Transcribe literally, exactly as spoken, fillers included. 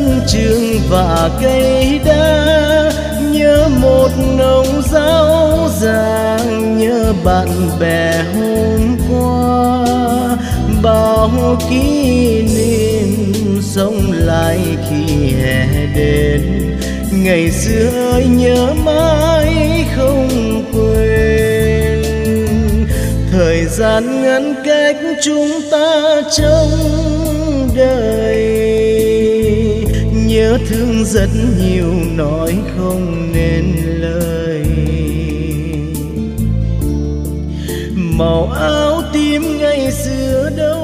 sân trường và cây đa, nhớ một nồng giáo giang, nhớ bạn bè hôm qua. Bao kỷ niệm sống lại khi hè đến, ngày xưa ơi nhớ mãi không quên. Thời gian ngăn cách chúng ta trong đời, nhớ thương rất nhiều nói không nên lời. Màu áo tím ngày xưa đâu